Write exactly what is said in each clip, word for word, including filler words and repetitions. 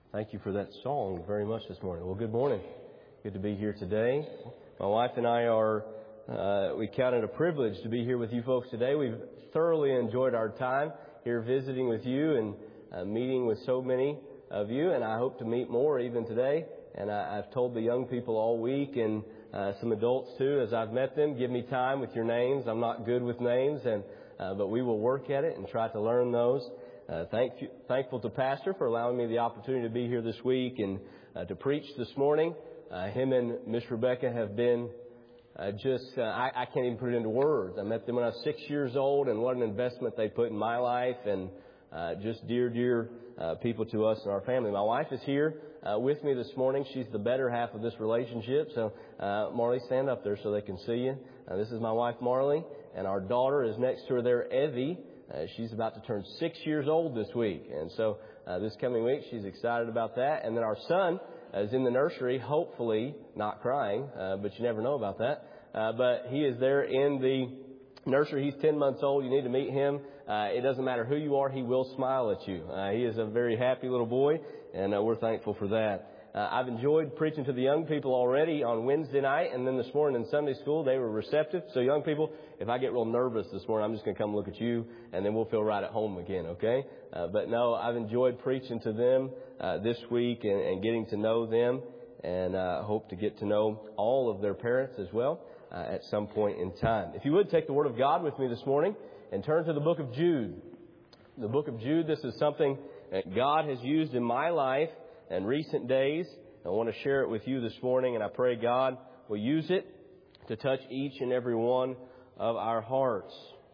Thank you for that song very much this morning. Well, good morning. Good to be here today. My wife and I are, uh, we count it a privilege to be here with you folks today. We've thoroughly enjoyed our time here visiting with you and uh, meeting with so many of you, and I hope to meet more even today. And I, I've told the young people all week and uh, some adults too, as I've met them, give me time with your names. I'm not good with names, and uh, but we will work at it and try to learn those. Uh, thank you, thankful to Pastor for allowing me the opportunity to be here this week and uh, to preach this morning. Uh, him and Miss Rebecca have been uh, just, uh, I, I can't even put it into words. I met them when I was six years old, and what an investment they put in my life, and uh, just dear, dear uh, people to us and our family. My wife is here uh, with me this morning. She's the better half of this relationship. So, uh, Marley, stand up there so they can see you. Uh, this is my wife, Marley, and our daughter is next to her there, Evie. Uh, she's about to turn six years old this week. And so uh, this coming week, she's excited about that. And then our son is in the nursery, hopefully not crying, uh, but you never know about that. Uh, but he is there in the nursery. He's ten months old. You need to meet him. Uh, it doesn't matter who you are. He will smile at you. Uh, he is a very happy little boy, and uh, we're thankful for that. Uh, I've enjoyed preaching to the young people already on Wednesday night, and then this morning in Sunday school, they were receptive. So young people, if I get real nervous this morning, I'm just going to come look at you, and then we'll feel right at home again, okay? Uh, but no, I've enjoyed preaching to them uh, this week and, and getting to know them, and uh, hope to get to know all of their parents as well uh, at some point in time. If you would, take the Word of God with me this morning and turn to the book of Jude. The book of Jude, this is something that God has used in my life in recent days. I want to share it with you this morning, and I pray God will use it to touch each and every one of our hearts.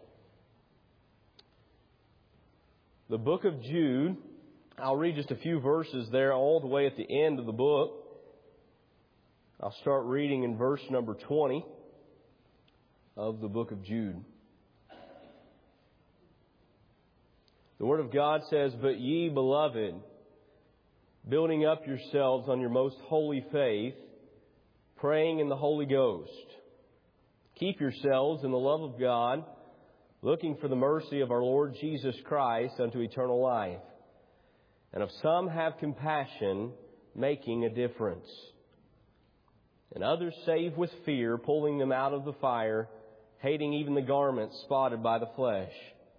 The book of Jude, I'll read just a few verses there all the way at the end of the book. I'll start reading in verse number twenty of the book of Jude. The Word of God says, "But ye, beloved, building up yourselves on your most holy faith, praying in the Holy Ghost. Keep yourselves in the love of God, looking for the mercy of our Lord Jesus Christ unto eternal life. And of some have compassion, making a difference. And others save with fear, pulling them out of the fire, hating even the garments spotted by the flesh.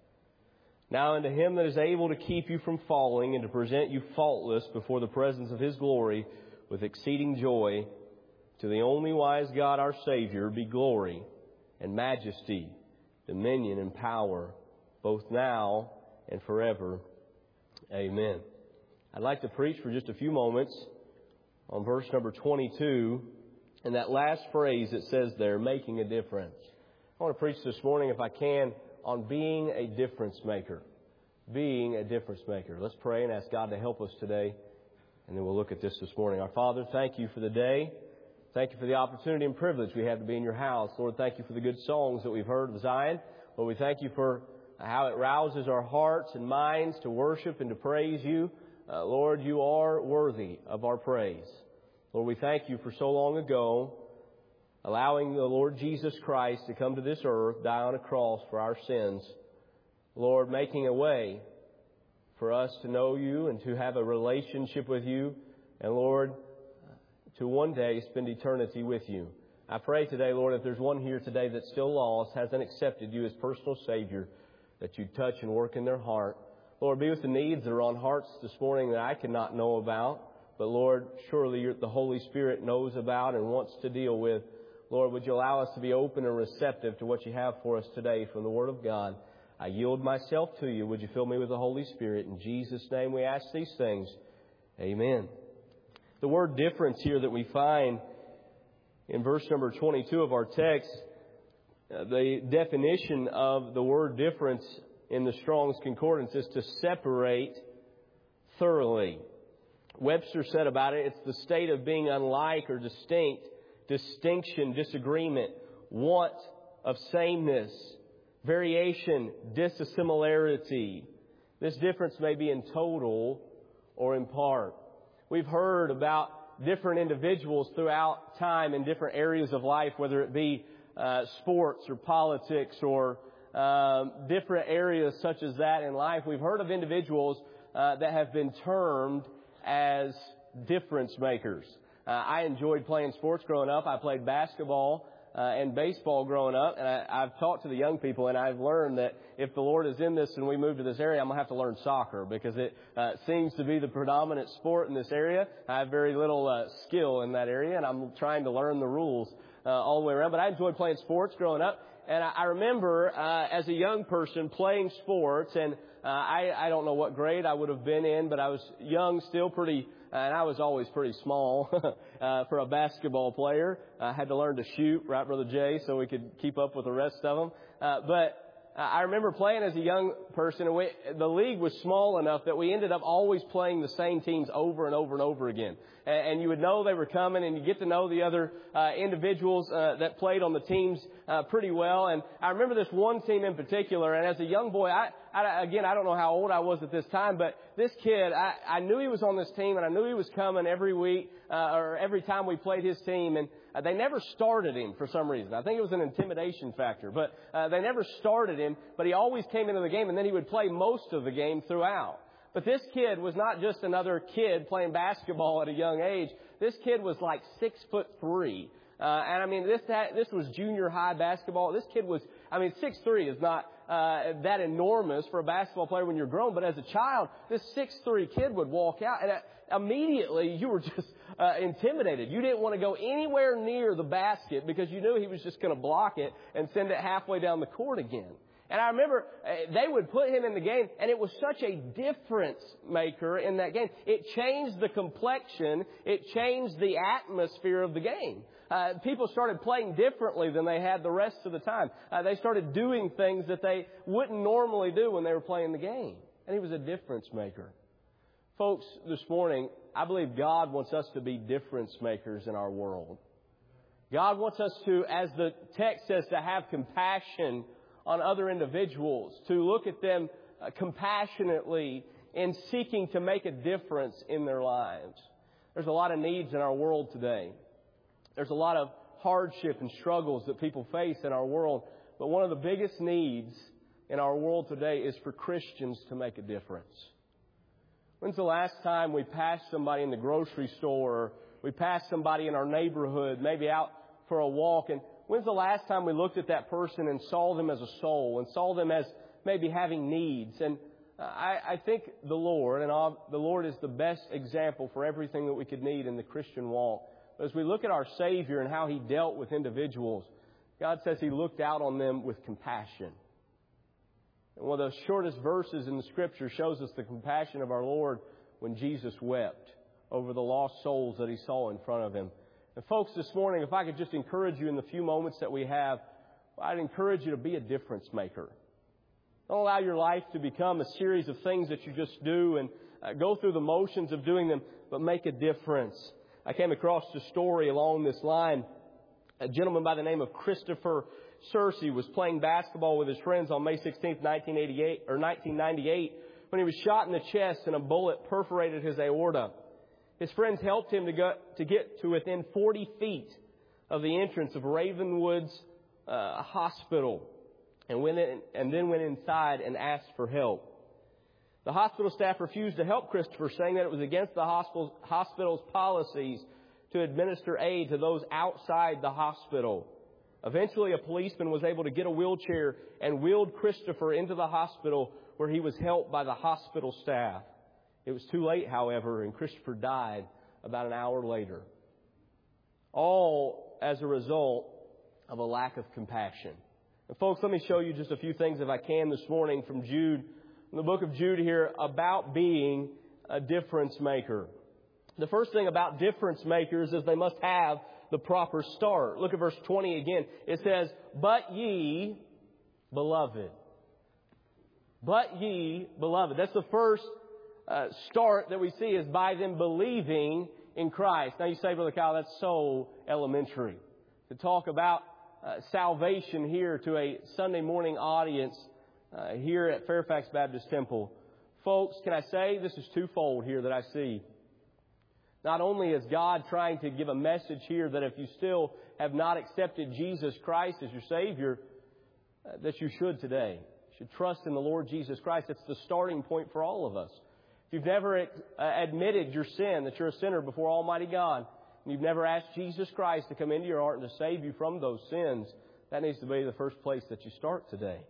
Now unto Him that is able to keep you from falling and to present you faultless before the presence of His glory with exceeding joy, to the only wise God our Savior be glory and majesty, dominion and power, both now and forever. Amen." I'd like to preach for just a few moments on verse number twenty-two, and that last phrase that says there, making a difference. I want to preach this morning, if I can, on being a difference maker. Being a difference maker. Let's pray and ask God to help us today, and then we'll look at this this morning. Our Father, thank you for the day. Thank you for the opportunity and privilege we have to be in your house. Lord, thank you for the good songs that we've heard of Zion. Lord, we thank you for how it rouses our hearts and minds to worship and to praise you. Uh, Lord, you are worthy of our praise. Lord, we thank you for so long ago allowing the Lord Jesus Christ to come to this earth, die on a cross for our sins. Lord, making a way for us to know you and to have a relationship with you. And Lord, to one day spend eternity with you. I pray today, Lord, if there's one here today that's still lost, hasn't accepted you as personal Savior, that you touch and work in their heart. Lord, be with the needs that are on hearts this morning that I cannot know about. But Lord, surely you're, the Holy Spirit knows about and wants to deal with. Lord, would you allow us to be open and receptive to what you have for us today from the Word of God. I yield myself to you. Would you fill me with the Holy Spirit? In Jesus' name we ask these things. Amen. The word difference here that we find in verse number twenty-two of our text, uh, the definition of the word difference in the Strong's Concordance is to separate thoroughly. Webster said about it, it's the state of being unlike or distinct, distinction, disagreement, want of sameness, variation, dissimilarity. This difference may be in total or in part. We've heard about different individuals throughout time in different areas of life, whether it be uh, sports or politics or um, different areas such as that in life. We've heard of individuals uh, that have been termed as difference makers. Uh, I enjoyed playing sports growing up. I played basketball uh, and baseball growing up, and I, I've talked to the young people, and I've learned that if the Lord is in this and we move to this area, I'm going to have to learn soccer because it uh, seems to be the predominant sport in this area. I have very little uh, skill in that area, and I'm trying to learn the rules uh, all the way around. But I enjoyed playing sports growing up, and I, I remember uh, as a young person playing sports, and uh, I, I don't know what grade I would have been in, but I was young, still pretty and I was always pretty small uh, for a basketball player. I had to learn to shoot, right, Brother Jay, so we could keep up with the rest of them. Uh, but I remember playing as a young person, and we, the league was small enough that we ended up always playing the same teams over and over and over again. And, and you would know they were coming, and you get to know the other uh, individuals uh, that played on the teams uh, pretty well. And I remember this one team in particular, and as a young boy, I, I again, I don't know how old I was at this time, but this kid, I, I knew he was on this team, and I knew he was coming every week uh, or every time we played his team, and uh, they never started him for some reason. I think it was an intimidation factor, but uh, they never started him, but he always came into the game, and then he would play most of the game throughout. But this kid was not just another kid playing basketball at a young age. This kid was like six foot three. Uh, and I mean, this, that, this was junior high basketball. This kid was, I mean, six three is not, uh, that enormous for a basketball player when you're grown. But as a child, this six three kid would walk out, and uh, immediately you were just, uh, intimidated. You didn't want to go anywhere near the basket because you knew he was just going to block it and send it halfway down the court again. And I remember uh, they would put him in the game, and it was such a difference maker in that game. It changed the complexion. It changed the atmosphere of the game. Uh, people started playing differently than they had the rest of the time. Uh, they started doing things that they wouldn't normally do when they were playing the game. And he was a difference maker. Folks, this morning, I believe God wants us to be difference makers in our world. God wants us to, as the text says, to have compassion on other individuals, to look at them uh, compassionately in seeking to make a difference in their lives. There's a lot of needs in our world today. There's a lot of hardship and struggles that people face in our world. But one of the biggest needs in our world today is for Christians to make a difference. When's the last time we passed somebody in the grocery store, or we passed somebody in our neighborhood, maybe out for a walk, and when's the last time we looked at that person and saw them as a soul and saw them as maybe having needs? And I, I think the Lord, and all, the Lord is the best example for everything that we could need in the Christian walk. But as we look at our Savior and how He dealt with individuals, God says He looked out on them with compassion. And one of the shortest verses in the Scripture shows us the compassion of our Lord when Jesus wept over the lost souls that He saw in front of Him. And folks, this morning, if I could just encourage you in the few moments that we have, I'd encourage you to be a difference maker. Don't allow your life to become a series of things that you just do and uh, go through the motions of doing them, but make a difference. I came across a story along this line. A gentleman by the name of Christopher Searcy was playing basketball with his friends on May sixteenth, nineteen eighty-eight, or nineteen ninety-eight, when he was shot in the chest and a bullet perforated his aorta. His friends helped him to, go, to get to within forty feet of the entrance of Ravenwood's uh, hospital, and went in, and then went inside and asked for help. The hospital staff refused to help Christopher, saying that it was against the hospital's, hospital's policies to administer aid to those outside the hospital. Eventually, a policeman was able to get a wheelchair and wheeled Christopher into the hospital, where he was helped by the hospital staff. It was too late, however, and Christopher died about an hour later. All as a result of a lack of compassion. And folks, let me show you just a few things, if I can, this morning from Jude, in the book of Jude here, about being a difference maker. The first thing about difference makers is they must have the proper start. Look at verse twenty again. It says, "But ye, beloved." But ye, beloved. That's the first uh, start that we see, is by them believing in Christ. Now you say, Brother Kyle, that's so elementary. To talk about uh, salvation here to a Sunday morning audience uh, here at Fairfax Baptist Temple. Folks, can I say this is twofold here that I see. Not only is God trying to give a message here that if you still have not accepted Jesus Christ as your Savior, uh, that you should today. You should trust in the Lord Jesus Christ. It's the starting point for all of us. if you've never uh, admitted your sin, that you're a sinner before Almighty God, and you've never asked Jesus Christ to come into your heart and to save you from those sins, that needs to be the first place that you start today.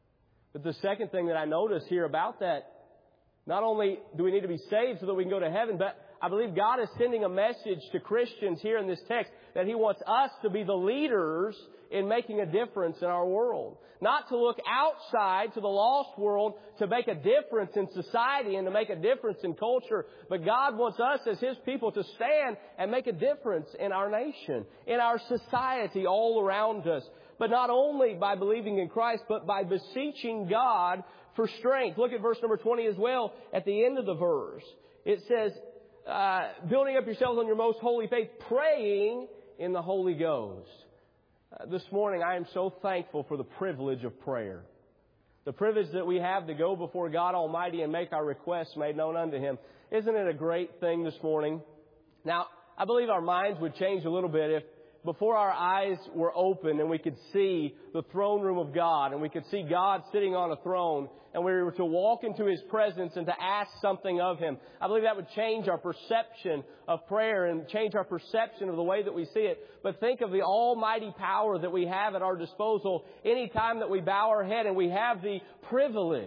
But the second thing that I notice here about that, not only do we need to be saved so that we can go to heaven, but I believe God is sending a message to Christians here in this text that He wants us to be the leaders in making a difference in our world. Not to look outside to the lost world to make a difference in society and to make a difference in culture, but God wants us as His people to stand and make a difference in our nation, in our society all around us. But not only by believing in Christ, but by beseeching God for strength. Look at verse number twenty as well at the end of the verse. It says, uh, building up yourselves on your most holy faith, praying in the Holy Ghost. Uh, this morning I am so thankful for the privilege of prayer. The privilege that we have to go before God Almighty and make our requests made known unto Him. Isn't it a great thing this morning? Now, I believe our minds would change a little bit if before our eyes were open and we could see the throne room of God and we could see God sitting on a throne and we were to walk into His presence and to ask something of Him. I believe that would change our perception of prayer and change our perception of the way that we see it. But think of the almighty power that we have at our disposal any time that we bow our head and we have the privilege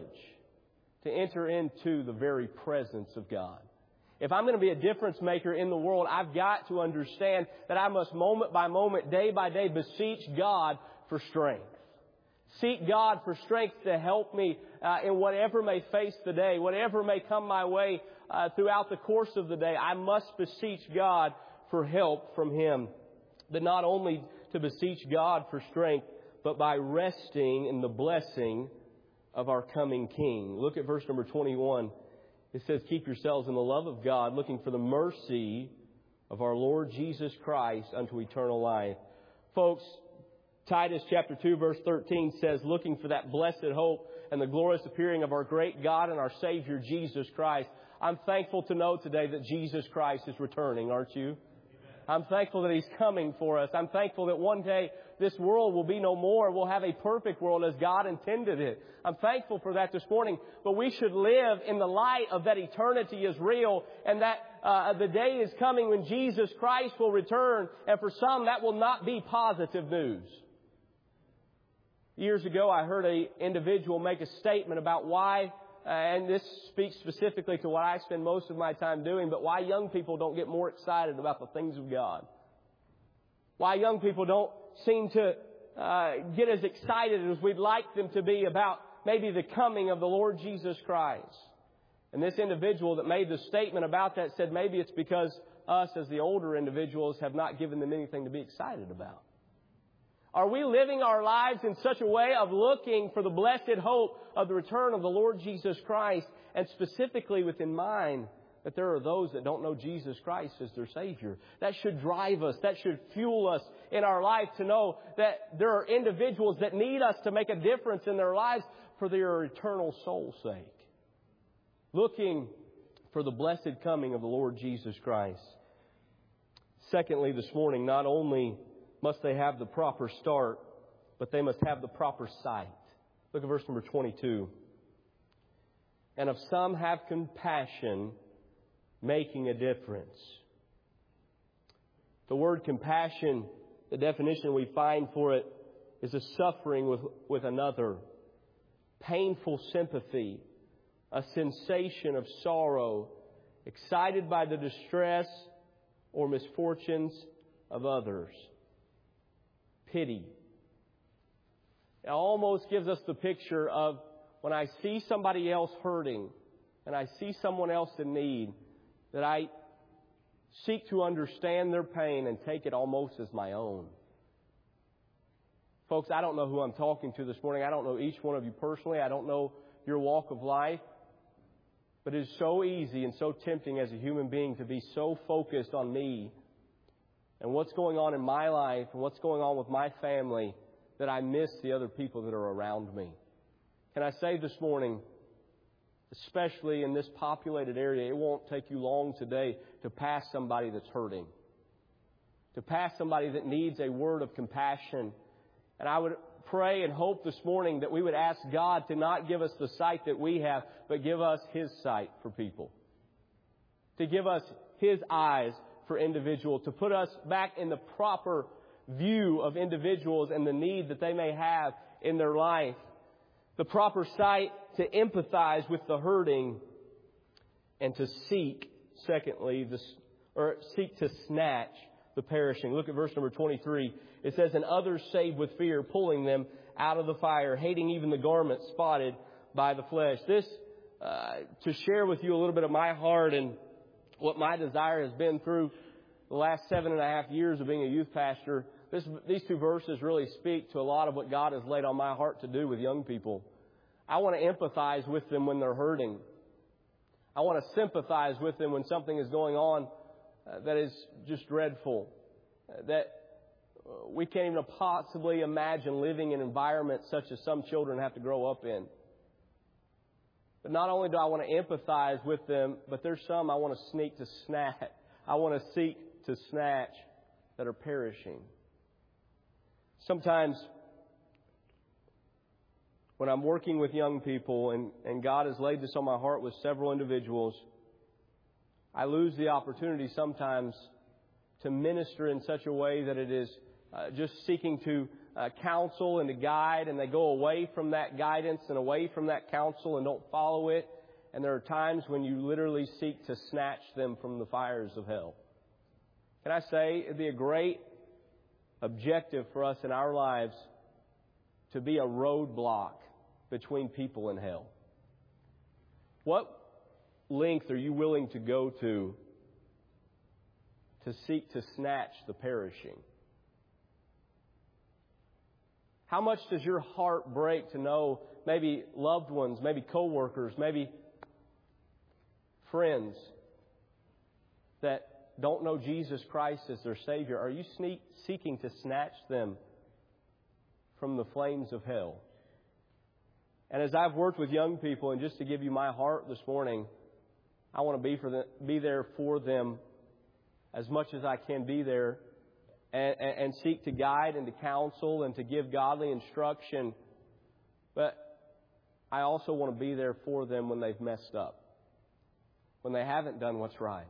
to enter into the very presence of God. If I'm going to be a difference maker in the world, I've got to understand that I must moment by moment, day by day, beseech God for strength. Seek God for strength to help me uh, in whatever may face the day, whatever may come my way uh, throughout the course of the day. I must beseech God for help from Him. But not only to beseech God for strength, but by resting in the blessing of our coming King. Look at verse number twenty-one. It says, keep yourselves in the love of God, looking for the mercy of our Lord Jesus Christ unto eternal life. Folks, Titus chapter two verse thirteen says, looking for that blessed hope and the glorious appearing of our great God and our Savior Jesus Christ. I'm thankful to know today that Jesus Christ is returning, aren't you? Amen. I'm thankful that He's coming for us. I'm thankful that one day this world will be no more. We'll have a perfect world as God intended it. I'm thankful for that this morning. But we should live in the light of that eternity is real and that uh, the day is coming when Jesus Christ will return. And for some, that will not be positive news. Years ago, I heard an individual make a statement about why, uh, and this speaks specifically to what I spend most of my time doing, but why young people don't get more excited about the things of God. Why young people don't seem to uh, get as excited as we'd like them to be about maybe the coming of the Lord Jesus Christ. And this individual that made the statement about that said maybe it's because us as the older individuals have not given them anything to be excited about. Are we living our lives in such a way of looking for the blessed hope of the return of the Lord Jesus Christ, and specifically with in mind that there are those that don't know Jesus Christ as their Savior? That should drive us. That should fuel us in our life to know that there are individuals that need us to make a difference in their lives for their eternal soul's sake. Looking for the blessed coming of the Lord Jesus Christ. Secondly, this morning, not only must they have the proper start, but they must have the proper sight. Look at verse number twenty-two. And of some have compassion, making a difference. The word compassion, the definition we find for it is a suffering with, with another, painful sympathy, a sensation of sorrow, excited by the distress or misfortunes of others. Pity. It almost gives us the picture of when I see somebody else hurting and I see someone else in need, that I seek to understand their pain and take it almost as my own. Folks, I don't know who I'm talking to this morning. I don't know each one of you personally. I don't know your walk of life. But it is so easy and so tempting as a human being to be so focused on me and what's going on in my life and what's going on with my family that I miss the other people that are around me. Can I say this morning, especially in this populated area, it won't take you long today to pass somebody that's hurting, to pass somebody that needs a word of compassion. And I would pray and hope this morning that we would ask God to not give us the sight that we have, but give us His sight for people. to give us His eyes for individual, to put us back in the proper view of individuals and the need that they may have in their life. The proper sight to empathize with the hurting and to seek, secondly, the, or seek to snatch the perishing. Look at verse number twenty-three. It says, "And others saved with fear, pulling them out of the fire, hating even the garment spotted by the flesh." This, uh, to share with you a little bit of my heart and what my desire has been through the last seven and a half years of being a youth pastor. This, these two verses really speak to a lot of what God has laid on my heart to do with young people. I want to empathize with them when they're hurting. I want to sympathize with them when something is going on uh, that is just dreadful. Uh, that we can't even possibly imagine living in environments such as some children have to grow up in. But not only do I want to empathize with them, but there's some I want to sneak to snatch. I want to seek to snatch that are perishing. Sometimes when I'm working with young people, and, and God has laid this on my heart with several individuals, I lose the opportunity sometimes to minister in such a way that it is uh, just seeking to uh, counsel and to guide, and they go away from that guidance and away from that counsel and don't follow it. And there are times when you literally seek to snatch them from the fires of hell. Can I say, it'd be a great objective for us in our lives to be a roadblock between people and hell. What length are you willing to go to to seek to snatch the perishing? How much does your heart break to know maybe loved ones, maybe coworkers, maybe friends that don't know Jesus Christ as their Savior? Are you sneak, seeking to snatch them from the flames of hell? And as I've worked with young people, and just to give you my heart this morning, I want to be for the, be there for them as much as I can be there, and, and, and seek to guide and to counsel and to give godly instruction. But I also want to be there for them when they've messed up, when they haven't done what's right.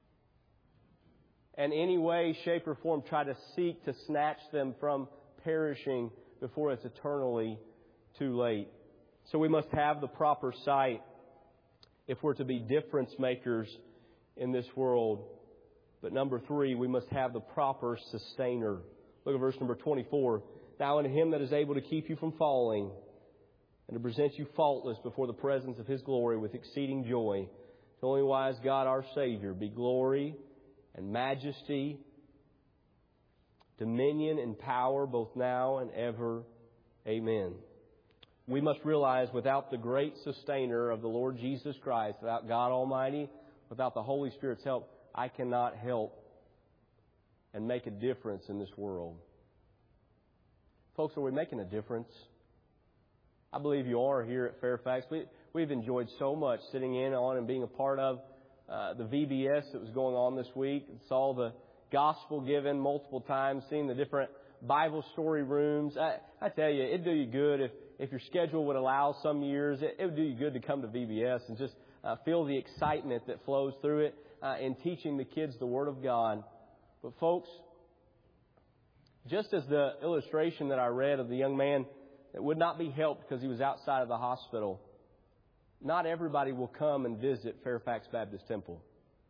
In any way, shape, or form, try to seek to snatch them from perishing before it's eternally too late. So we must have the proper sight if we're to be difference makers in this world. But number three, we must have the proper sustainer. Look at verse number twenty-four. "Now unto Him that is able to keep you from falling and to present you faultless before the presence of His glory with exceeding joy, to the only wise God our Savior, be glory and majesty, dominion and power, both now and ever. Amen." We must realize without the great sustainer of the Lord Jesus Christ, without God Almighty, without the Holy Spirit's help, I cannot help and make a difference in this world. Folks, are we making a difference? I believe you are here at Fairfax. We, we've enjoyed so much sitting in on and being a part of uh, the V B S that was going on this week. Saw the gospel given multiple times, seeing the different Bible story rooms. I, I tell you, it'd do you good if, if your schedule would allow some years. It, it would do you good to come to V B S and just uh, feel the excitement that flows through it uh, in teaching the kids the Word of God. But folks, just as the illustration that I read of the young man that would not be helped because he was outside of the hospital, not everybody will come and visit Fairfax Baptist Temple.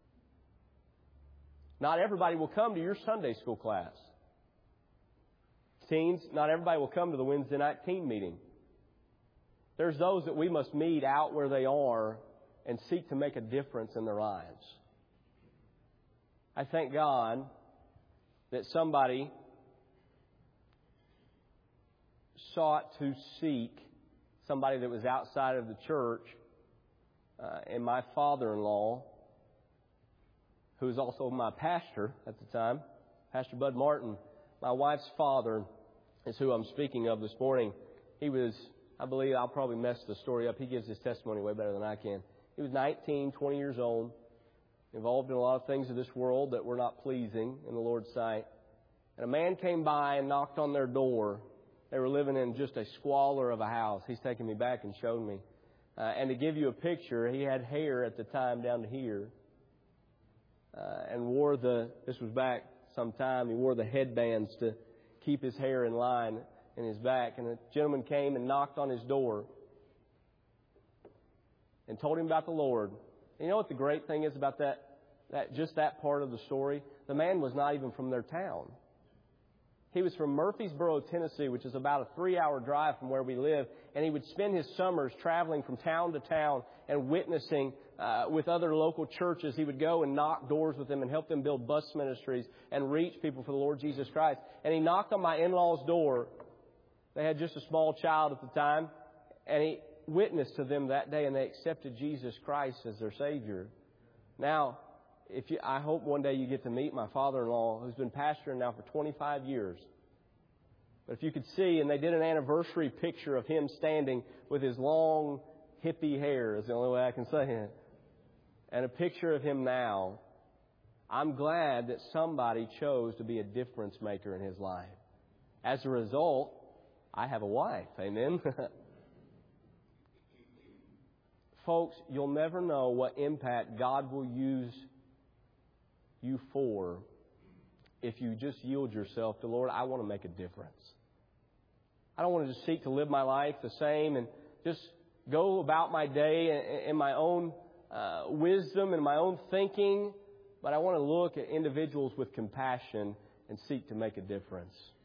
Not everybody will come to your Sunday school class. Teens, not everybody will come to the Wednesday night teen meeting. There's those that we must meet out where they are and seek to make a difference in their lives. I thank God that somebody sought to seek somebody that was outside of the church, uh, and my father-in-law, who was also my pastor at the time, Pastor Bud Martin, my wife's father, is who I'm speaking of this morning. He was, I believe, I'll probably mess the story up. He gives his testimony way better than I can. He was nineteen, twenty years old, involved in a lot of things of this world that were not pleasing in the Lord's sight. And a man came by and knocked on their door. They were living in just a squalor of a house. He's taken me back and showed me. Uh, and to give you a picture, he had hair at the time down to here. and wore the, this was back some time, he wore the headbands to keep his hair in line in his back. And a gentleman came and knocked on his door and told him about the Lord. And you know what the great thing is about that, that just that part of the story? The man was not even from their town. He was from Murfreesboro, Tennessee, which is about a three-hour drive from where we live. And he would spend his summers traveling from town to town and witnessing uh, with other local churches. He would go and knock doors with them and help them build bus ministries and reach people for the Lord Jesus Christ. And he knocked on my in-laws' door. They had just a small child at the time. And he witnessed to them that day, and they accepted Jesus Christ as their Savior. Now, if you, I hope one day you get to meet my father-in-law, who's been pastoring now for twenty-five years. But if you could see, and they did an anniversary picture of him standing with his long hippie hair, is the only way I can say it, and a picture of him now. I'm glad that somebody chose to be a difference maker in his life. As a result, I have a wife. Amen. Folks, you'll never know what impact God will use you for if you just yield yourself to, Lord, I want to make a difference. I don't want to just seek to live my life the same and just go about my day in my own uh, wisdom and my own thinking, but I want to look at individuals with compassion and seek to make a difference.